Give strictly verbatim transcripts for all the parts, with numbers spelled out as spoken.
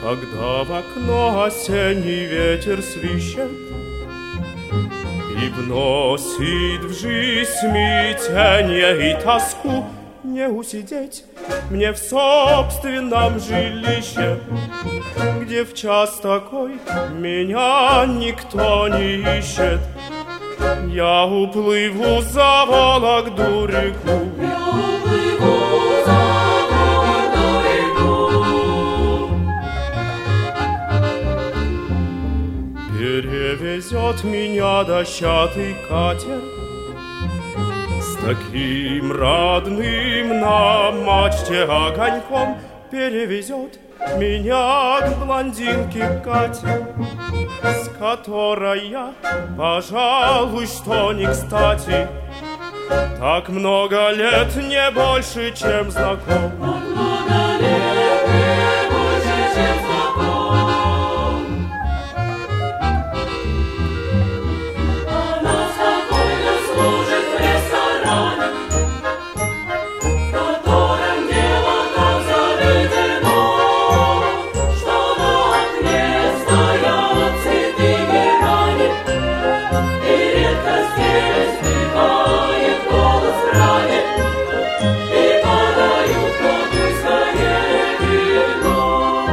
Когда в окно осенний ветер свищет и вносит в жизнь смятенье и тоску, не усидеть мне в собственном жилище, где в час такой меня никто не ищет. Я уплыву за Вологду реку. Я уплыву за Вологду реку. Перевезет меня дощатый катер с таким родным на мачте огоньком. Перевезет меня к блондинке Кате, с которой я, пожалуй, что не кстати. Так много лет, не больше, чем знаком. Так много лет, не больше, чем знаком. Она спокойно служит в ресторане, в котором дело так заведено, что на окне стоят цветы герани, и редко здесь стихает голос в ране, и подают кладбищное вино.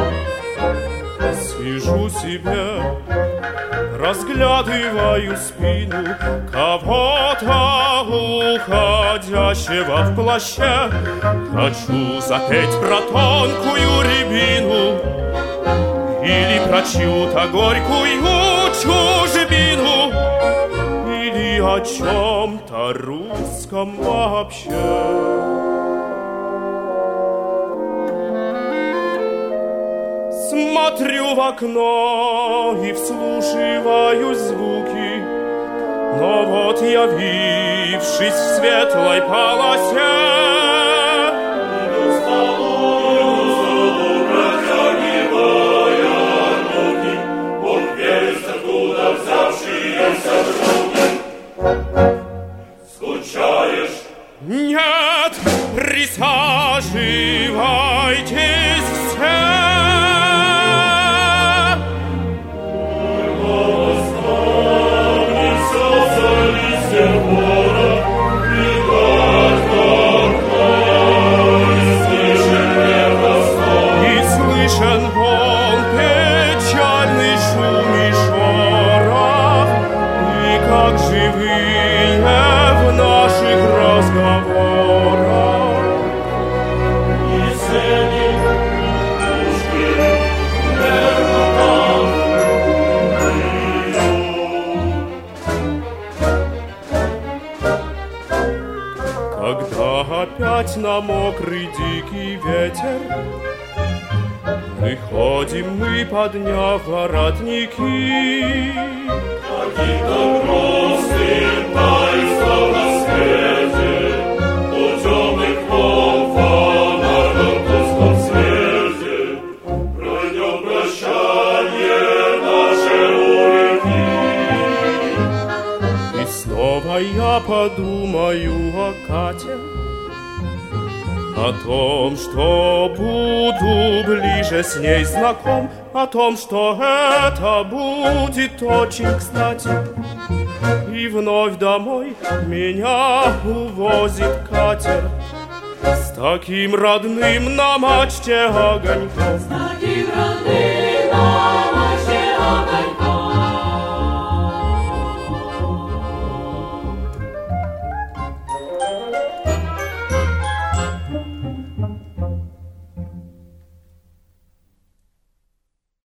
Сижу себе, разглядываю спину кого-то уходящего в плаще. Хочу запеть про тонкую рябину или про чью-то горькую чужбину, или о чем-то русском вообще. Смотрю в окно и вслушиваюсь звуки, но вот явившись в светлой полосе, иду в столу, протягивая руки, Бог весть, откуда взявшиеся звуки. Скучаешь? Нет, присаживайтесь все. Опять на мокрый дикий ветер выходим мы, подняв воротники. Каким-то грустным таинством на свете, у темных волн в фонарном тусклом свете, пройдем прощание наше у реки. И снова я подумаю о Кате, о том, что буду ближе с ней знаком, о том, что это будет очень кстати. И вновь домой меня увозит катер с таким родным на мачте огоньком. С таким родным на